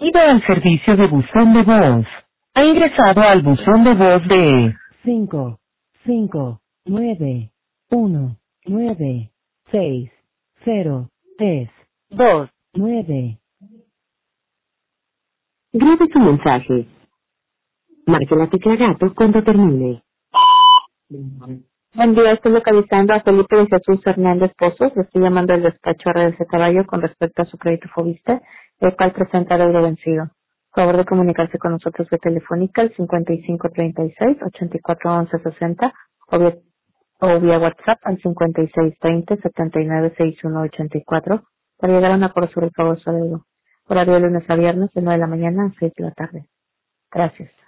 Ido al servicio de buzón de voz. Ha ingresado al buzón de voz de 559196032. Grabe su mensaje. Marque la tecla gato cuando termine. Buen día, estoy localizando a Felipe de Jesús Hernández Pozos. Le estoy llamando del despacho a Redes de Caballo con respecto a su crédito Fobiste, el cual presenta deuda vencido. Por favor de comunicarse con nosotros vía telefónica al 5536-841160 o vía WhatsApp al 5620-796184 para llegar a un acuerdo sobre el pago de su deuda. Horario de lunes a viernes de 9 de la mañana a 6 de la tarde. Gracias.